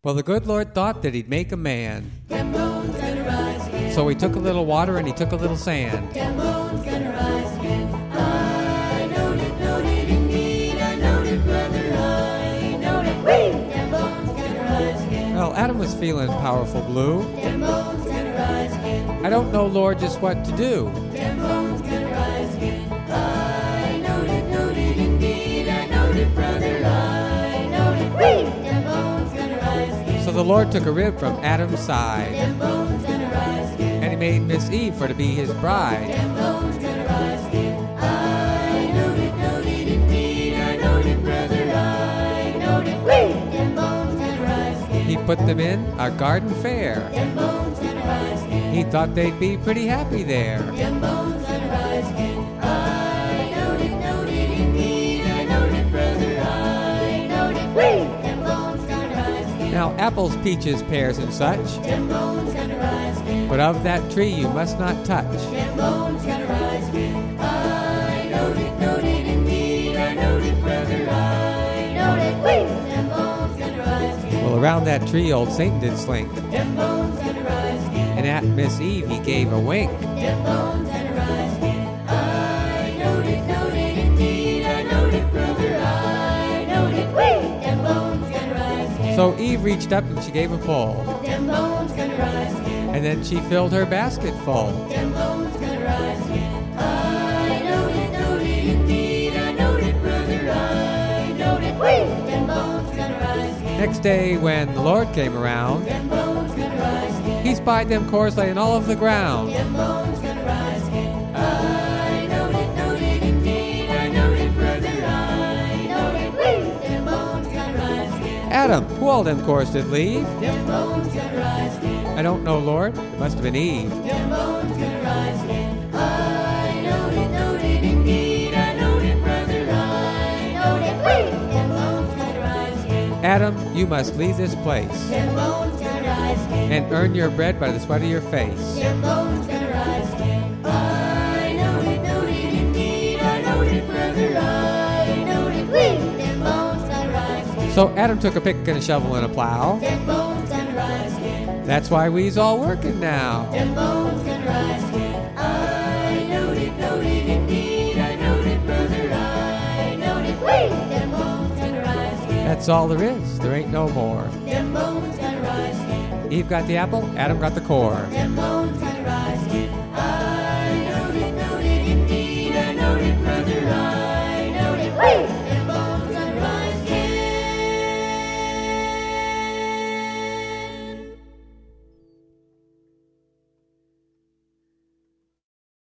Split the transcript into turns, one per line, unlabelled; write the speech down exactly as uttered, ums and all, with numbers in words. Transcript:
Well, the good Lord thought that he'd make a man.
Them bones gonna rise again.
So he took a little water and he took a little sand.
Them bones gonna rise again. I knowed it, knowed it indeed. I knowed it, brother. I knowed it. Whee! Them bones gonna rise again.
Well, Adam was feeling powerful blue.
Them bones gonna rise again.
I don't know, Lord, just what to do.
Them bones gonna rise again. I knowed it, knowed it indeed. I knowed it, brother. I knowed it. Whee! Them bones gonna rise again.
So the Lord took a rib from Adam's side,
Them bones gonna rise again.
and he made Miss Eve for to be his bride.
Them bones gonna rise again. I knowed it, knowed it indeed. I knowed it, brother. I knowed it. Whee! Them bones gonna rise again.
He put them in a garden fair.
Them bones gonna rise again.
He thought they'd be pretty happy there.
Them bones gonna rise again. I knowed it, knowed it indeed. I knowed it, brother. I knowed it. Whee! Them bones gonna rise again.
Now, apples, peaches, pears, and such,
Them bones gonna rise again.
but of that tree you must not touch.
Them bones gonna rise again. I knowed it, knowed it indeed. I knowed it, brother. I knowed it. Whee! Them bones gonna rise again.
Well, around that tree old Satan did slink,
Them bones gonna rise again.
and at Miss Eve he gave a wink.
Them bones gonna rise again. I knowed it, knowed it indeed. I knowed it, brother. I knowed it. Whee! Them bones gonna rise again.
So Eve reached up and she gave a pull,
Them bones gonna rise again.
and then she filled her basket full.
Them bones gonna rise again. I knowed it, knowed it indeed. I knowed it, brother. I knowed it. Whee! Them bones gonna rise again.
Next day when the Lord came around,
Them bones gonna rise again.
he spied them corns laying all over the ground.
Them bones gonna rise again. I knowed it, knowed it indeed. I knowed it, brother. I knowed it. Whee! Them bones gonna rise again.
Adam, who all them corns did leave?
Them bones gonna rise again.
I don't know, Lord. It must have been Eve.
Them bones gonna rise again. I knowed it, knowed it indeed. I knowed it, brother. I knowed it. Whee! Them bones gonna rise again.
Adam, you must leave this place
Them bones gonna rise again.
and earn your bread by the sweat of your face.
Them bones gonna rise again. I knowed it, knowed it indeed. I knowed it, brother. I knowed it. Whee! Them bones gonna rise again.
So Adam took a pick and a shovel and a plow.
Them bones gonna rise again.
That's why we's all working now.
Them bones gonna rise again. I knowed it, knowed it indeed. I knowed it, brother. I knowed it. Whee! Them bones gonna rise again.
That's all there is. There ain't no more.
Them bones gonna rise again.
Eve got the apple, Adam got the core.
Them bones gonna rise